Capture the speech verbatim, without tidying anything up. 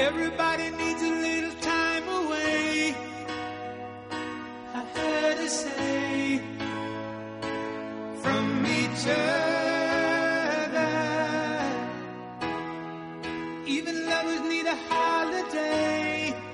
Everybody needs a little time away. I heard her say from each other. Even lovers need a holiday.